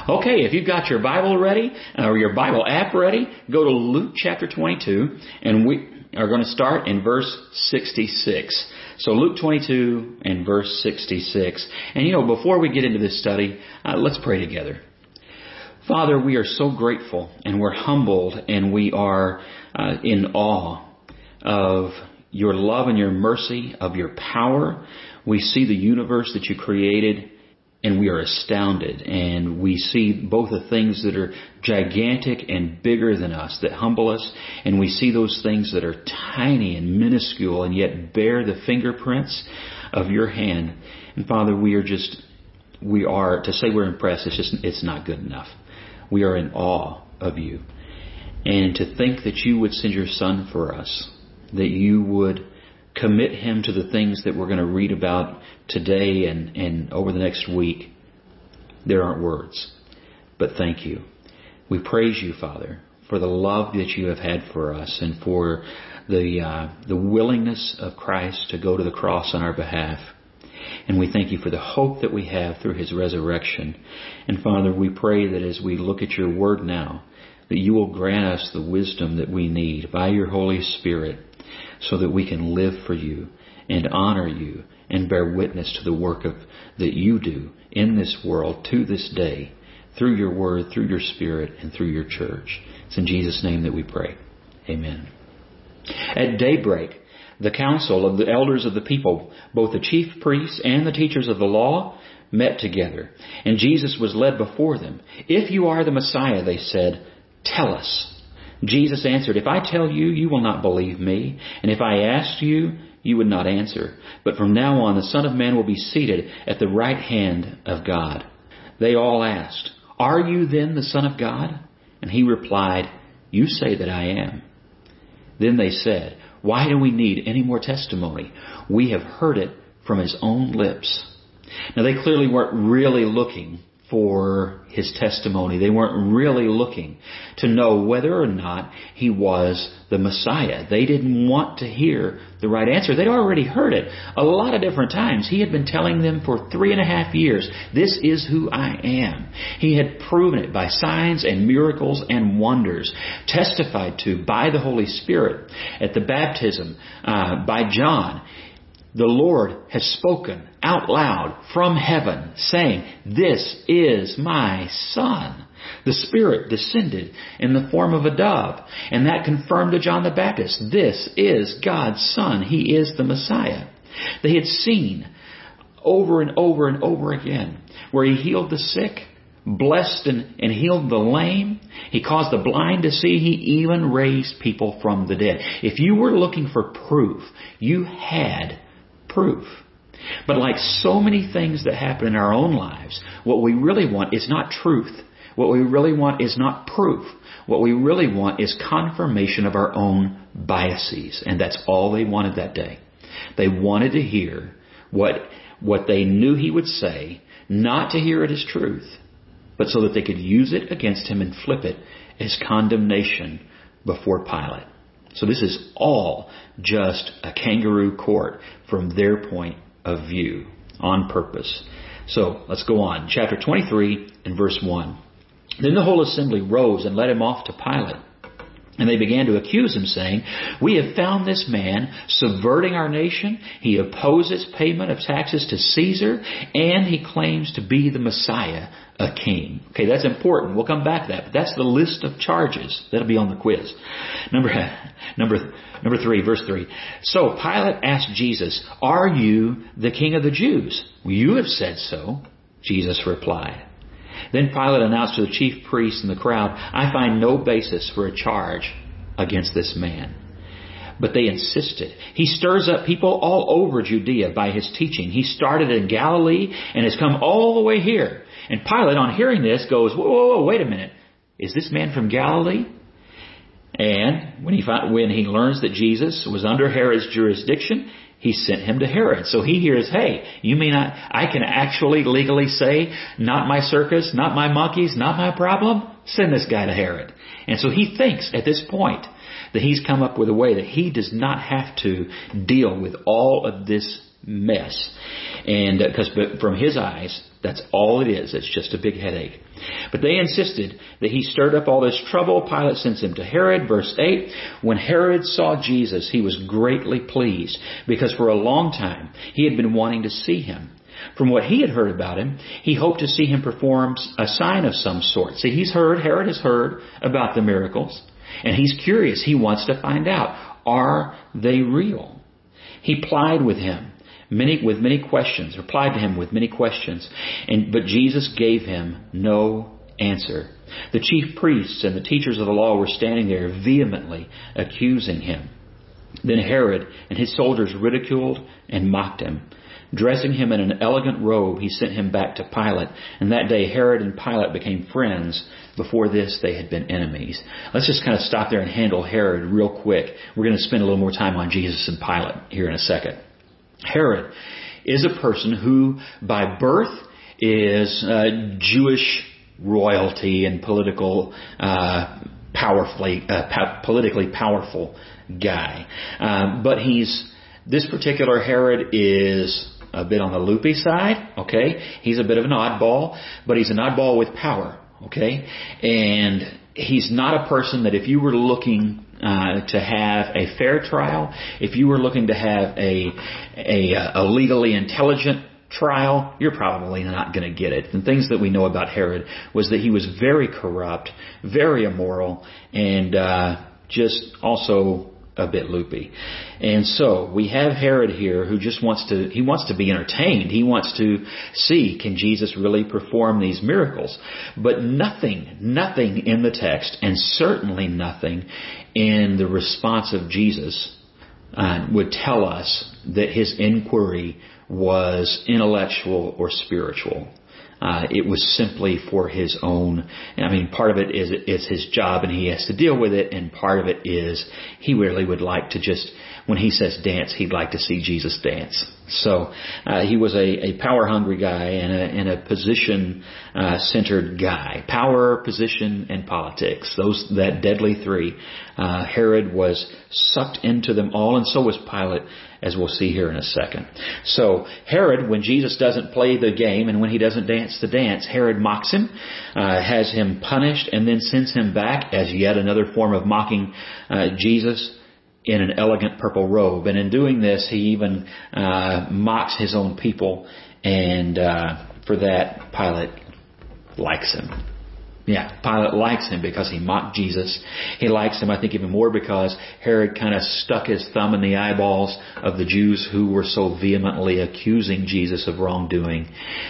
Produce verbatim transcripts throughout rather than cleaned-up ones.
Okay, if you've got your Bible ready or your Bible app ready, go to Luke chapter twenty-two, and we are going to start in verse sixty-six. So Luke twenty-two and verse sixty-six. And you know, before we get into this study, uh, let's pray together. Father, we are so grateful and we're humbled and we are uh, in awe of your love and your mercy, of your power. We see the universe that you created and we are astounded, and we see both the things that are gigantic and bigger than us that humble us, and we see those things that are tiny and minuscule and yet bear the fingerprints of your hand. And Father, we are just, we are, to say we're impressed, it's just, it's not good enough. We are in awe of you. And to think that you would send your Son for us, that you would commit Him to the things that we're going to read about today and, and over the next week, there aren't words. But thank you. We praise you, Father, for the love that you have had for us and for the uh, the willingness of Christ to go to the cross on our behalf. And we thank you for the hope that we have through His resurrection. And Father, we pray that as we look at your word now, that you will grant us the wisdom that we need by your Holy Spirit, so that we can live for you and honor you and bear witness to the work of that you do in this world to this day through your word, through your Spirit, and through your church. It's in Jesus' name that we pray. Amen. At daybreak, the council of the elders of the people, both the chief priests and the teachers of the law, met together, and Jesus was led before them. "If you are the Messiah," they said, "tell us." Jesus answered, "If I tell you, you will not believe me. And if I asked you, you would not answer. But from now on, the Son of Man will be seated at the right hand of God." They all asked, "Are you then the Son of God?" And He replied, "You say that I am." Then they said, "Why do we need any more testimony? We have heard it from His own lips." Now they clearly weren't really looking for His testimony. They weren't really looking to know whether or not He was the Messiah. They didn't want to hear the right answer. They'd already heard it a lot of different times. He had been telling them for three and a half years, "This is who I am." He had proven it by signs and miracles and wonders, testified to by the Holy Spirit at the baptism uh, by John. The Lord has spoken out loud from heaven, saying, "This is my Son." The Spirit descended in the form of a dove, and that confirmed to John the Baptist, "This is God's Son. He is the Messiah." They had seen over and over and over again where He healed the sick, blessed and, and healed the lame. He caused the blind to see. He even raised people from the dead. If you were looking for proof, you had proof. But like so many things that happen in our own lives, what we really want is not truth. What we really want is not proof. What we really want is confirmation of our own biases. And that's all they wanted that day. They wanted to hear what, what they knew He would say, not to hear it as truth, but so that they could use it against Him and flip it as condemnation before Pilate. So this is all just a kangaroo court from their point of view, on purpose. So let's go on. Chapter twenty-three and verse one. "Then the whole assembly rose and led Him off to Pilate. And they began to accuse Him, saying, 'We have found this man subverting our nation. He opposes payment of taxes to Caesar, and he claims to be the Messiah, a king.'" Okay, that's important. We'll come back to that. But that's the list of charges. That'll be on the quiz. Number, number, number three, verse three. "So Pilate asked Jesus, 'Are you the King of the Jews?' 'You have said so,' Jesus replied. Then Pilate announced to the chief priests and the crowd, 'I find no basis for a charge against this man.' But they insisted. 'He stirs up people all over Judea by his teaching. He started in Galilee and has come all the way here.' And Pilate, on hearing this, goes, whoa, whoa, whoa, wait a minute. Is this man from Galilee?" And when he found, when he learns that Jesus was under Herod's jurisdiction, he sent him to Herod. So he hears, hey, you mean I, I can actually legally say, not my circus, not my monkeys, not my problem? Send this guy to Herod. And so he thinks at this point that he's come up with a way that he does not have to deal with all of this mess. And because uh, from his eyes, that's all it is. It's just a big headache. But they insisted that he stirred up all this trouble. Pilate sends him to Herod. Verse eight, when Herod saw Jesus, he was greatly pleased because for a long time he had been wanting to see him. From what he had heard about him, he hoped to see him perform a sign of some sort. See, he's heard, Herod has heard about the miracles, and he's curious. He wants to find out, are they real? He plied with him many with many questions, replied to him with many questions, and but Jesus gave him no answer. The chief priests and the teachers of the law were standing there vehemently accusing him. Then Herod and his soldiers ridiculed and mocked him. Dressing him in an elegant robe, he sent him back to Pilate. And that day Herod and Pilate became friends. Before this, they had been enemies. Let's just kind of stop there and handle Herod real quick. We're going to spend a little more time on Jesus and Pilate here in a second. Herod is a person who, by birth, is uh, Jewish royalty and political, uh, powerfully, uh, po- politically powerful guy. Um, but he's this particular Herod is a bit on the loopy side, okay? He's a bit of an oddball, but he's an oddball with power, okay? And he's not a person that if you were looking uh, to have a fair trial, if you were looking to have a a, a legally intelligent trial, you're probably not going to get it. And things that we know about Herod was that he was very corrupt, very immoral, and uh, just also a bit loopy. And so we have Herod here who just wants to, he wants to be entertained. He wants to see, can Jesus really perform these miracles? But nothing, nothing in the text, and certainly nothing in the response of Jesus uh, would tell us that his inquiry was intellectual or spiritual. Uh, it was simply for his own. I mean, part of it is it's his job and he has to deal with it, and part of it is he really would like to just, when he says dance, he'd like to see Jesus dance. So uh, he was a, a power-hungry guy and a, and a position-centered uh, guy. Power, position, and politics. Those that deadly three. Uh, Herod was sucked into them all, and so was Pilate, as we'll see here in a second. So Herod, when Jesus doesn't play the game and when he doesn't dance the dance, Herod mocks him, uh, has him punished, and then sends him back as yet another form of mocking uh, Jesus in an elegant purple robe. And in doing this, he even uh, mocks his own people, and uh, for that, Pilate likes him. Yeah, Pilate likes him because he mocked Jesus. He likes him, I think, even more because Herod kind of stuck his thumb in the eyeballs of the Jews who were so vehemently accusing Jesus of wrongdoing.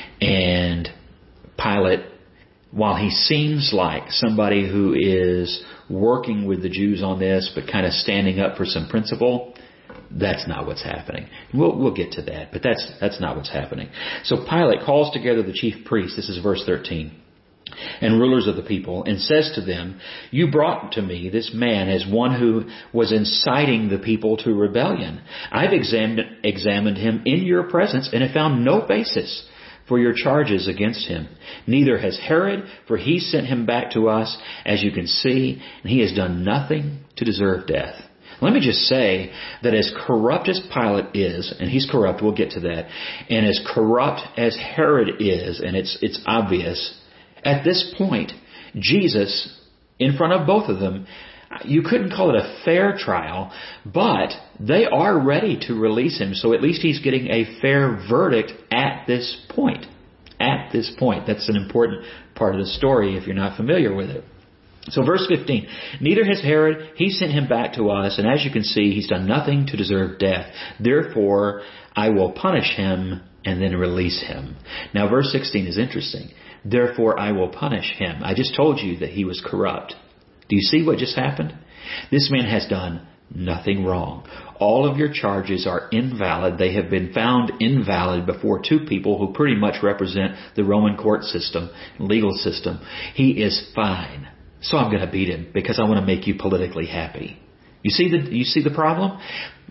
And Pilate, while he seems like somebody who is working with the Jews on this, but kind of standing up for some principle, that's not what's happening. We'll, we'll get to that, but that's, that's not what's happening. So Pilate calls together the chief priests, this is verse thirteen, and rulers of the people, and says to them, you brought to me this man as one who was inciting the people to rebellion. I've examined, examined him in your presence and have found no basis for your charges against him. Neither has Herod, for he sent him back to us, as you can see, and he has done nothing to deserve death. Let me just say that as corrupt as Pilate is, and he's corrupt, we'll get to that, and as corrupt as Herod is, and it's it's obvious, at this point, Jesus, in front of both of them, you couldn't call it a fair trial, but they are ready to release him. So at least he's getting a fair verdict at this point. At this point. That's an important part of the story if you're not familiar with it. So verse fifteen, neither has Herod, he sent him back to us, and as you can see, he's done nothing to deserve death. Therefore, I will punish him and then release him. Now verse sixteen is interesting. Therefore, I will punish him. I just told you that he was corrupt. Do you see what just happened? This man has done nothing wrong. All of your charges are invalid. They have been found invalid before two people who pretty much represent the Roman court system, legal system. He is fine. So I'm going to beat him because I want to make you politically happy. You see the, you see the problem?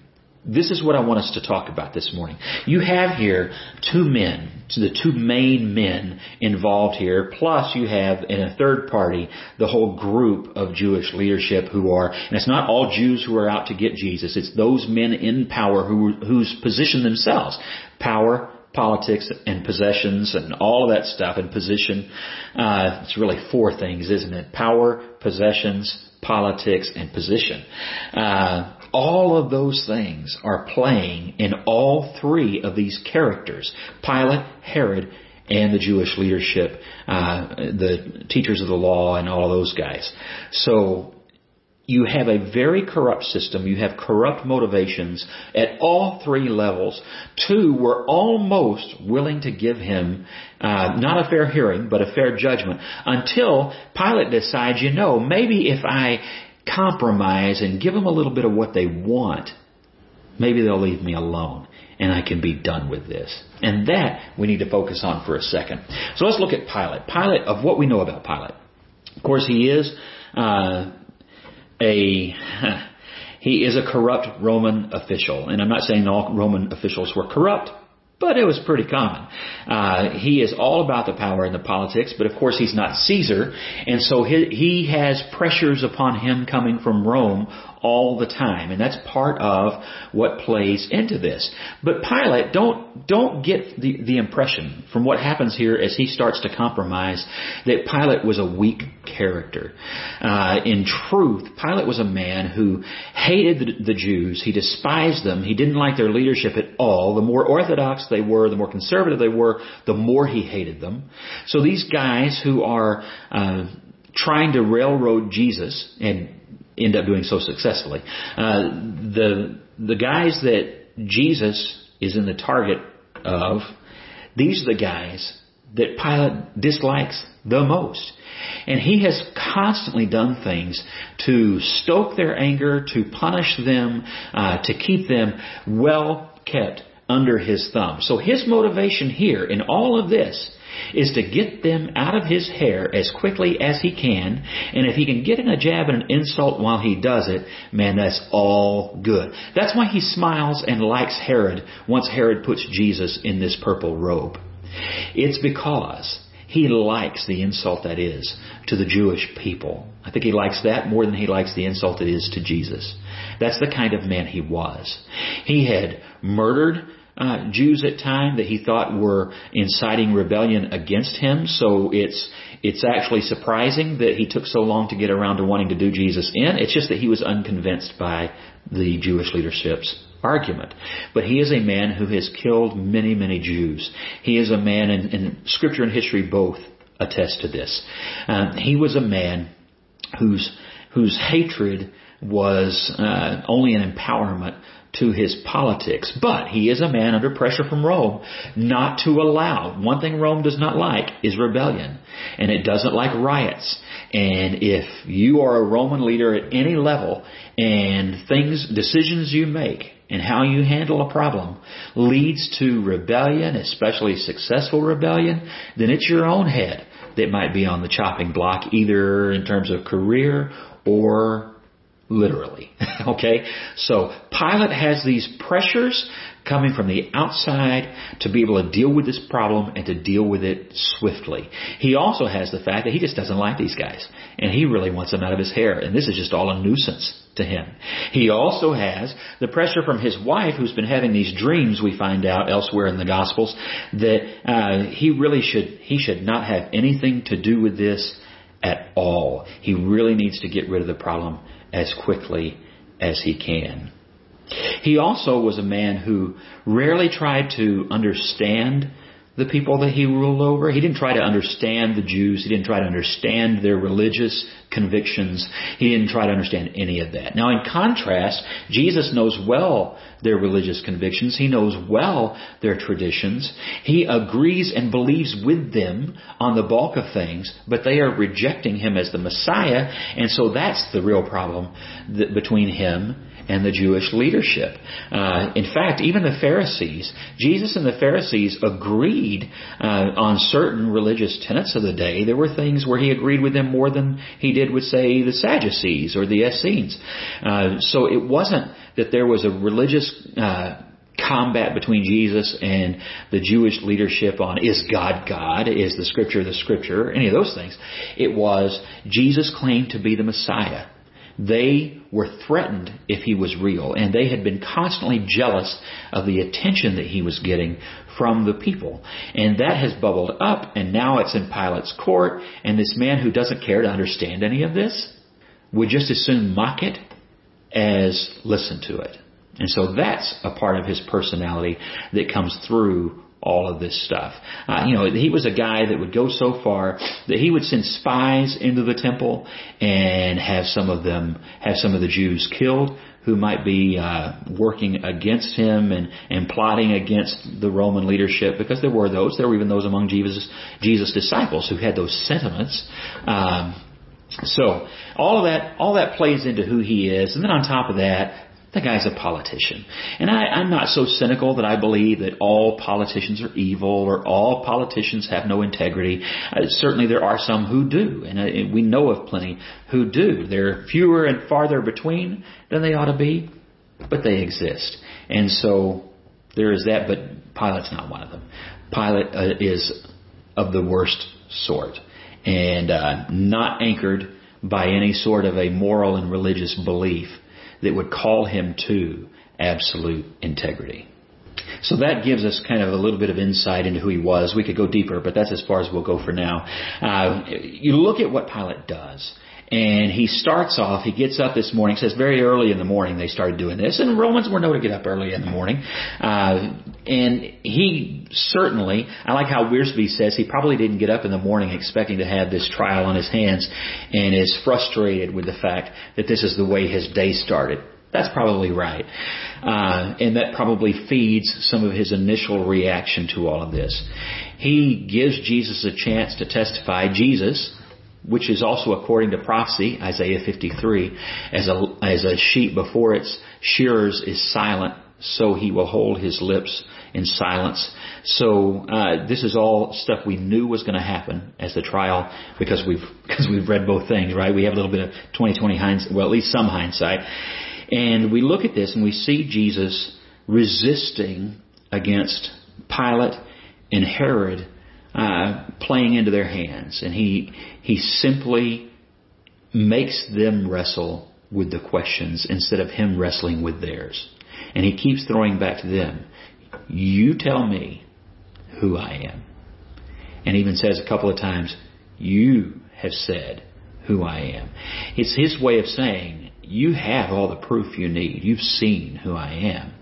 this is what I want us to talk about this morning. You have here two men, the two main men involved here, plus you have in a third party the whole group of Jewish leadership who are, and it's not all Jews who are out to get Jesus, it's those men in power who who's positioned themselves. Power, politics, and possessions, and all of that stuff, and position. Uh, it's really four things, isn't it? Power, possessions, politics, and position. Uh, all of those things are playing in all three of these characters: Pilate, Herod, and the Jewish leadership, uh, the teachers of the law, and all of those guys. So you have a very corrupt system. You have corrupt motivations at all three levels. Two were almost willing to give him uh, not a fair hearing, but a fair judgment, until Pilate decides, you know, maybe if I compromise and give them a little bit of what they want, maybe they'll leave me alone and I can be done with this. And that we need to focus on for a second. So let's look at Pilate. Pilate, of what we know about Pilate. Of course, he is uh, a he is a corrupt Roman official. And I'm not saying all Roman officials were corrupt, but it was pretty common. Uh, he is all about the power and the politics, but of course he's not Caesar, and so he, he has pressures upon him coming from Rome all the time, and that's part of what plays into this. But Pilate, don't don't get the, the impression from what happens here as he starts to compromise that Pilate was a weak character. Uh, in truth, Pilate was a man who hated the, the Jews. He despised them. He didn't like their leadership at all. The more orthodox they were, the more conservative they were, the more he hated them. So these guys who are uh, trying to railroad Jesus and end up doing so successfully, uh, the the guys that Jesus is in the target of, these are the guys that Pilate dislikes the most. And he has constantly done things to stoke their anger, to punish them, uh, to keep them well kept under his thumb. So his motivation here in all of this is to get them out of his hair as quickly as he can. And if he can get in a jab and an insult while he does it, man, that's all good. That's why he smiles and likes Herod once Herod puts Jesus in this purple robe. It's because he likes the insult that is to the Jewish people. I think he likes that more than he likes the insult it is to Jesus. That's the kind of man he was. He had murdered Uh, Jews at time that he thought were inciting rebellion against him. So it's it's actually surprising that he took so long to get around to wanting to do Jesus in. It's just that he was unconvinced by the Jewish leadership's argument. But he is a man who has killed many, many Jews. He is a man, and, and Scripture and history both attest to this. Um, he was a man whose whose hatred was uh, only an empowerment to his politics. But he is a man under pressure from Rome not to allow. One thing Rome does not like is rebellion. And it doesn't like riots. And if you are a Roman leader at any level and things, decisions you make and how you handle a problem leads to rebellion, especially successful rebellion, then it's your own head that might be on the chopping block, either in terms of career or literally. Okay? So Pilate has these pressures coming from the outside to be able to deal with this problem and to deal with it swiftly. He also has the fact that he just doesn't like these guys, and he really wants them out of his hair, and this is just all a nuisance to him. He also has the pressure from his wife, who's been having these dreams, we find out elsewhere in the Gospels, that uh, he really should he should not have anything to do with this at all. He really needs to get rid of the problem as quickly as he can. He also was a man who rarely tried to understand the people that he ruled over. He didn't try to understand the Jews. He didn't try to understand their religious convictions. He didn't try to understand any of that. Now, in contrast, Jesus knows well their religious convictions. He knows well their traditions. He agrees and believes with them on the bulk of things, but they are rejecting him as the Messiah, and so that's the real problem that, between him and the Jewish leadership. Uh, in fact, even the Pharisees, Jesus and the Pharisees agreed uh, on certain religious tenets of the day. There were things where he agreed with them more than he did with, say, the Sadducees or the Essenes. Uh, so it wasn't that there was a religious uh, combat between Jesus and the Jewish leadership on is God God, is the Scripture the Scripture, any of those things. It was Jesus claimed to be the Messiah. They were threatened if he was real, and they had been constantly jealous of the attention that he was getting from the people. And that has bubbled up, and now it's in Pilate's court, and this man who doesn't care to understand any of this would just as soon mock it as listen to it. And so that's a part of his personality that comes through all of this stuff. Uh, you know, he was a guy that would go so far that he would send spies into the temple and have some of them, have some of the Jews killed who might be uh, working against him and, and plotting against the Roman leadership, because there were those. There were even those among Jesus, Jesus' disciples who had those sentiments. Um, so all of that, all that plays into who he is. And then on top of that, the guy's a politician. And I, I'm not so cynical that I believe that all politicians are evil or all politicians have no integrity. Uh, certainly there are some who do, and uh, we know of plenty who do. They're fewer and farther between than they ought to be, but they exist. And so there is that, but Pilate's not one of them. Pilate uh, is of the worst sort and uh, not anchored by any sort of a moral and religious belief that would call him to absolute integrity. So that gives us kind of a little bit of insight into who he was. We could go deeper, but that's as far as we'll go for now. Uh, you look at what Pilate does. And he starts off, he gets up this morning, says very early in the morning they started doing this. And Romans were known to get up early in the morning. Uh, and he certainly, I like how Wiersbe says, he probably didn't get up in the morning expecting to have this trial on his hands and is frustrated with the fact that this is the way his day started. That's probably right. Uh, and that probably feeds some of his initial reaction to all of this. He gives Jesus a chance to testify. Jesus, which is also according to prophecy, Isaiah fifty-three, as a, as a sheep before its shearers is silent, so he will hold his lips in silence. So uh, this is all stuff we knew was going to happen as the trial, because we've because we've read both things, right? We have a little bit of twenty twenty hindsight, well, at least some hindsight. And we look at this and we see Jesus resisting against Pilate and Herod, Uh, playing into their hands. And he he simply makes them wrestle with the questions instead of him wrestling with theirs. And he keeps throwing back to them, you tell me who I am. And even says a couple of times, you have said who I am. It's his way of saying, you have all the proof you need. You've seen who I am.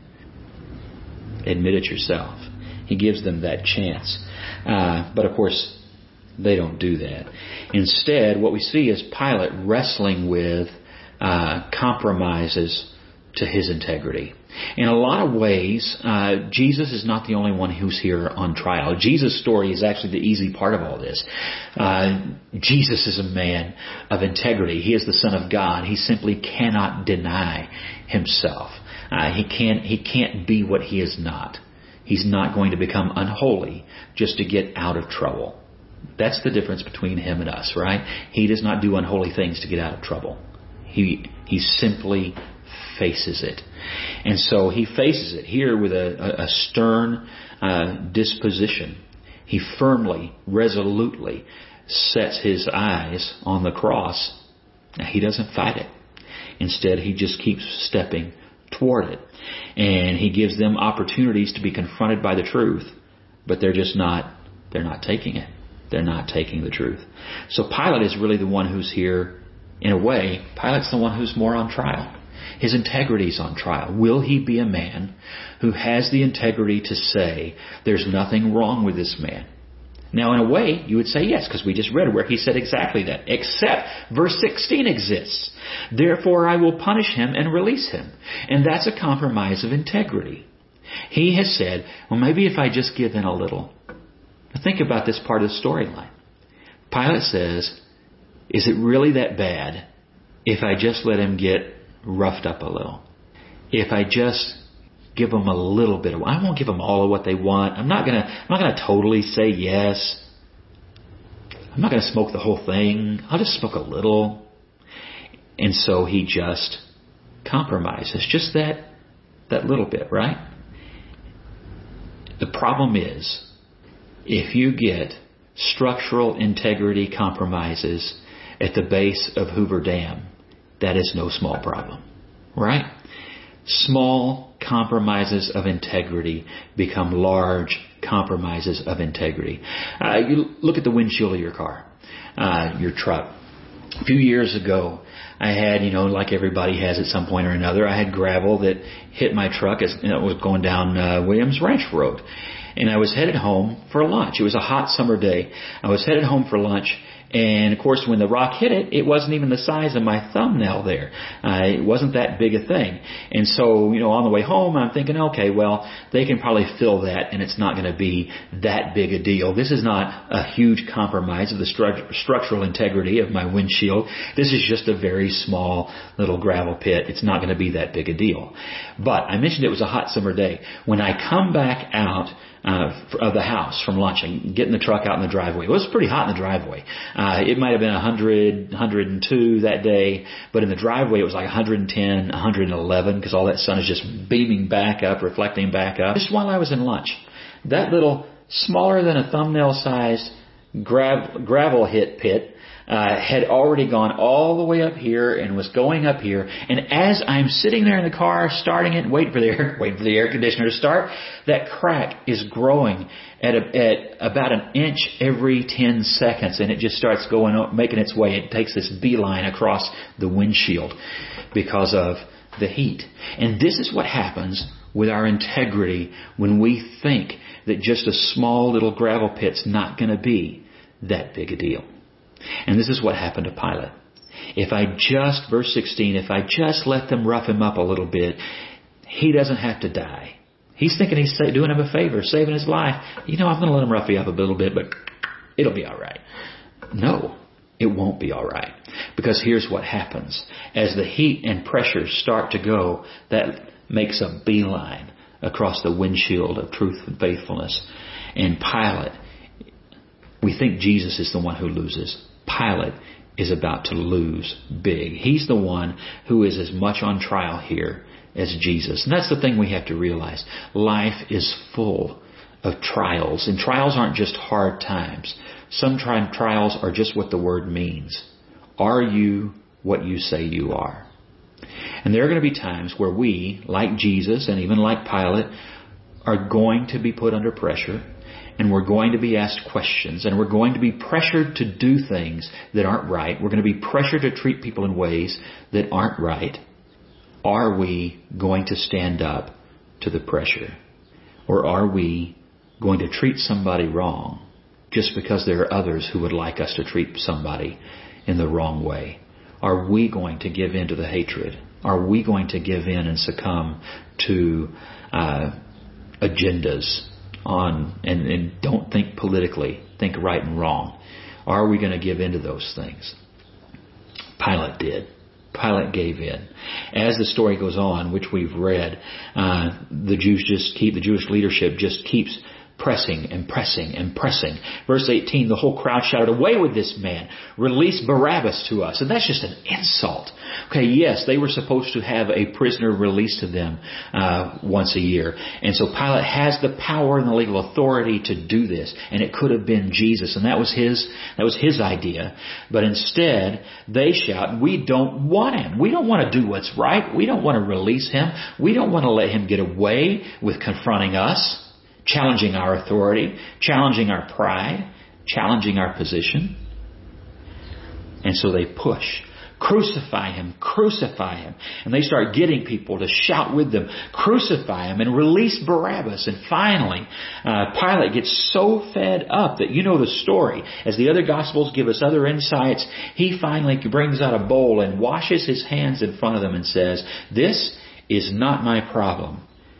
Admit it yourself. He gives them that chance. Uh, but of course, they don't do that. Instead, what we see is Pilate wrestling with uh, compromises to his integrity. In a lot of ways, uh, Jesus is not the only one who's here on trial. Jesus' story is actually the easy part of all this. Uh, Jesus is a man of integrity. He is the Son of God. He simply cannot deny himself. Uh, he can't, he can't be what he is not. He's not going to become unholy just to get out of trouble. That's the difference between him and us, right? He does not do unholy things to get out of trouble. He he simply faces it. And so he faces it here with a, a, a stern uh, disposition. He firmly, resolutely sets his eyes on the cross. Now, he doesn't fight it. Instead, he just keeps stepping toward it. And he gives them opportunities to be confronted by the truth, but they're just not, they're not taking it. They're not taking the truth. So Pilate is really the one who's here. In a way, Pilate's the one who's more on trial. His integrity's on trial. Will he be a man who has the integrity to say, there's nothing wrong with this man? Now, in a way, you would say yes, because we just read where he said exactly that. Except verse sixteen exists. Therefore, I will punish him and release him. And that's a compromise of integrity. He has said, well, maybe if I just give in a little. Now, think about this part of the storyline. Pilate says, is it really that bad if I just let him get roughed up a little? If I just give them a little bit of, I won't give them all of what they want. I'm not gonna, I'm not gonna totally say yes. I'm not gonna smoke the whole thing. I'll just smoke a little. And so he just compromises. Just that, that little bit, right? The problem is, if you get structural integrity compromises at the base of Hoover Dam, that is no small problem, right? Small compromises of integrity become large compromises of integrity. Uh, you look at the windshield of your car, uh, your truck. A few years ago, I had, you know, like everybody has at some point or another, I had gravel that hit my truck as it was going down uh, Williams Ranch Road. And I was headed home for lunch. It was a hot summer day. I was headed home for lunch. And, of course, when the rock hit it, it wasn't even the size of my thumbnail there. Uh, it wasn't that big a thing. And so, you know, on the way home, I'm thinking, okay, well, they can probably fill that, and it's not going to be that big a deal. This is not a huge compromise of the stru- structural integrity of my windshield. This is just a very small little gravel pit. It's not going to be that big a deal. But I mentioned it was a hot summer day. When I come back out Uh, of the house from lunch and getting the truck out in the driveway. It was pretty hot in the driveway. Uh, it might have been one hundred, one hundred two that day, but in the driveway it was like one hundred ten, one hundred eleven because all that sun is just beaming back up, reflecting back up. Just while I was in lunch, that little smaller than a thumbnail sized gra- gravel hit pit Uh, had already gone all the way up here and was going up here. And as I'm sitting there in the car, starting it, waiting for the air, waiting for the air conditioner to start, that crack is growing at, a, at about an inch every ten seconds, and it just starts going, making its way. It takes this beeline across the windshield because of the heat. And this is what happens with our integrity when we think that just a small little gravel pit's not going to be that big a deal. And this is what happened to Pilate. If I just, verse sixteen, if I just let them rough him up a little bit, he doesn't have to die. He's thinking he's doing him a favor, saving his life. You know, I'm going to let him rough you up a little bit, but it'll be all right. No, it won't be all right. Because here's what happens. As the heat and pressure start to go, that makes a beeline across the windshield of truth and faithfulness. And Pilate, we think Jesus is the one who loses. Pilate is about to lose big. He's the one who is as much on trial here as Jesus. And that's the thing we have to realize. Life is full of trials. And trials aren't just hard times. Some tri- trials are just what the word means. Are you what you say you are? And there are going to be times where we, like Jesus and even like Pilate, are going to be put under pressure. And we're going to be asked questions, and we're going to be pressured to do things that aren't right. We're going to be pressured to treat people in ways that aren't right. Are we going to stand up to the pressure? Or are we going to treat somebody wrong just because there are others who would like us to treat somebody in the wrong way? Are we going to give in to the hatred? Are we going to give in and succumb to uh, agendas? On and, and don't think politically, think right and wrong. Are we going to give in to those things? Pilate did. Pilate gave in. As the story goes on, which we've read, uh, the Jews just keep, the Jewish leadership just keeps pressing and pressing and pressing. Verse eighteen, the whole crowd shouted, "Away with this man! Release Barabbas to us." And that's just an insult. Okay, yes, they were supposed to have a prisoner released to them uh, once a year. And so Pilate has the power and the legal authority to do this. And it could have been Jesus. And that was his, that was his idea. But instead, they shout, "We don't want him. We don't want to do what's right. We don't want to release him. We don't want to let him get away with confronting us, challenging our authority, challenging our pride, challenging our position." And so they push. Crucify him, crucify him. And they start getting people to shout with them, crucify him and release Barabbas. And finally, uh, Pilate gets so fed up that, you know the story. As the other Gospels give us other insights, he finally brings out a bowl and washes his hands in front of them and says, "This is not my problem."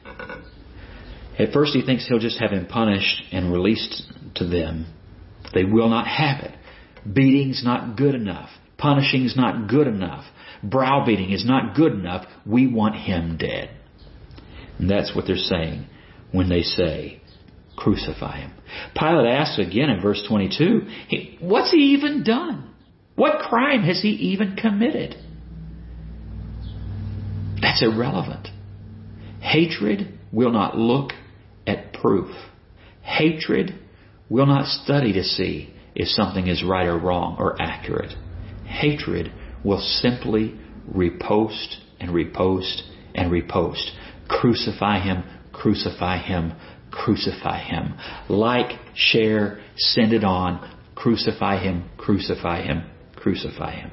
At first he thinks he'll just have him punished and released to them. They will not have it. Beating's not good enough. Punishing's not good enough. Browbeating is not good enough. We want him dead. And that's what they're saying when they say, "Crucify him." Pilate asks again in verse twenty-two, what's he even done? What crime has he even committed? That's irrelevant. Hatred will not look at proof. Hatred will not study to see if something is right or wrong or accurate. Hatred will simply repost and repost and repost. Crucify him, crucify him, crucify him. Like, share, send it on. Crucify him, crucify him, crucify him.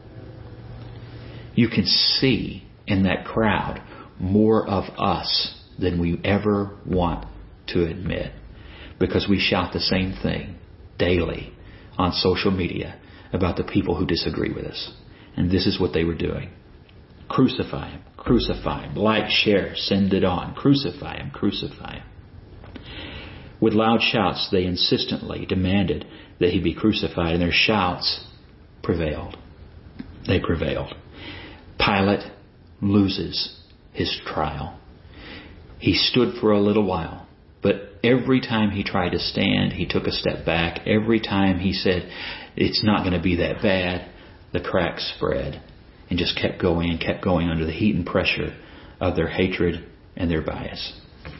You can see in that crowd more of us than we ever want to admit, because we shout the same thing daily on social media about the people who disagree with us. And this is what they were doing. Crucify him, crucify him. Like, share, send it on. Crucify him, crucify him. With loud shouts, they insistently demanded that he be crucified, and their shouts prevailed. They prevailed. Pilate loses his trial. He stood for a little while, but every time he tried to stand, he took a step back. Every time he said, it's not going to be that bad, the cracks spread and just kept going and kept going under the heat and pressure of their hatred and their bias.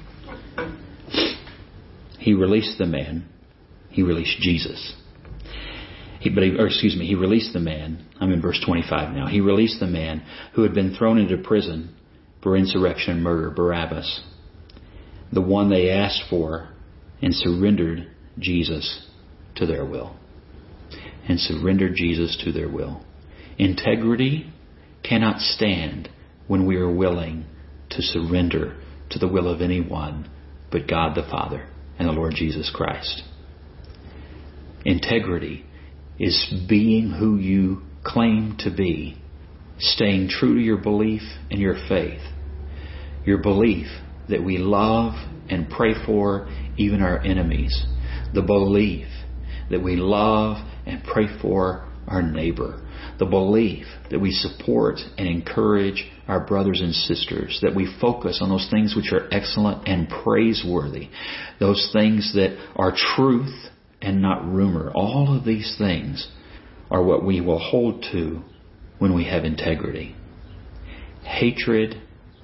He released the man. He released Jesus. He, but he, or excuse me, he released the man. I'm in verse twenty-five now. He released the man who had been thrown into prison for insurrection and murder, Barabbas, the one they asked for, and surrendered Jesus to their will. And surrendered Jesus to their will. Integrity cannot stand when we are willing to surrender to the will of anyone but God the Father and the Lord Jesus Christ. Integrity is being who you claim to be, staying true to your belief and your faith. Your belief that we love and pray for even our enemies. The belief that we love and pray for our neighbor. The belief that we support and encourage our brothers and sisters. That we focus on those things which are excellent and praiseworthy. Those things that are truth and not rumor. All of these things are what we will hold to when we have integrity. Hatred,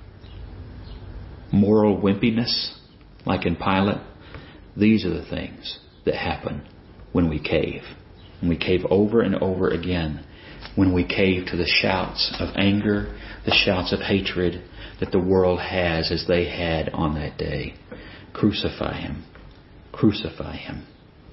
moral wimpiness, like in Pilate, these are the things that happen when we cave. When we cave over and over again. When we cave to the shouts of anger, the shouts of hatred that the world has as they had on that day. Crucify him. Crucify him.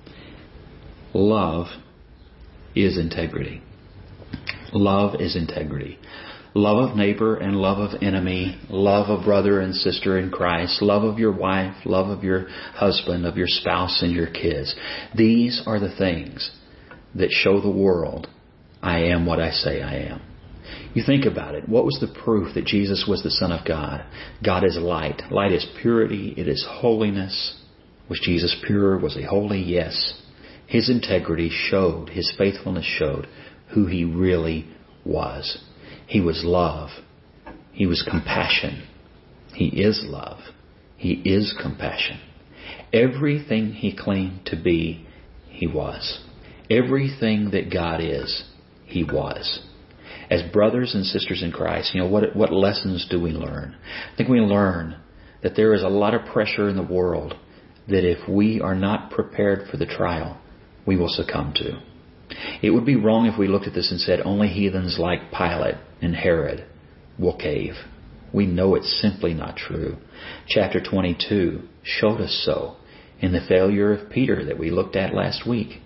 Love is integrity. Love is integrity. Love of neighbor and love of enemy. Love of brother and sister in Christ. Love of your wife. Love of your husband, of your spouse and your kids. These are the things that show the world I am what I say I am. You think about it. What was the proof that Jesus was the Son of God? God is light. Light is purity. It is holiness. Was Jesus pure? Was he holy? Yes. His integrity showed, his faithfulness showed who he really was. He was love. He was compassion. He is love. He is compassion. Everything he claimed to be, he was. Everything that God is, he was. As brothers and sisters in Christ, you know, what what lessons do we learn? I think we learn that there is a lot of pressure in the world that if we are not prepared for the trial, we will succumb to. It would be wrong if we looked at this and said only heathens like Pilate and Herod will cave. We know it's simply not true. Chapter twenty-two showed us so in the failure of Peter that we looked at last week.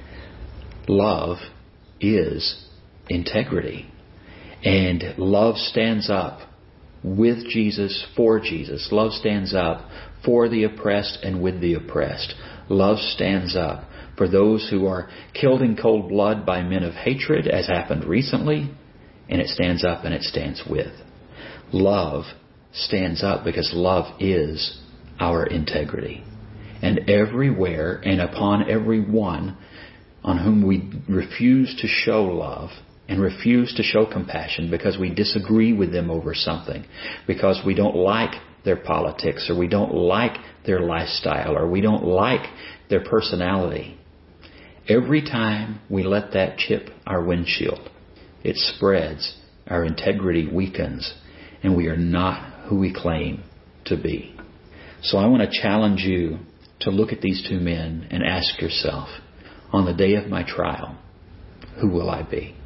Love is integrity. And love stands up with Jesus, for Jesus. Love stands up for the oppressed and with the oppressed. Love stands up for those who are killed in cold blood by men of hatred, as happened recently. And it stands up and it stands with. Love stands up because love is our integrity. And everywhere and upon everyone on whom we refuse to show love and refuse to show compassion because we disagree with them over something, because we don't like their politics, or we don't like their lifestyle, or we don't like their personality. Every time we let that chip our windshield, it spreads, our integrity weakens, and we are not who we claim to be. So I want to challenge you to look at these two men and ask yourself, on the day of my trial, who will I be?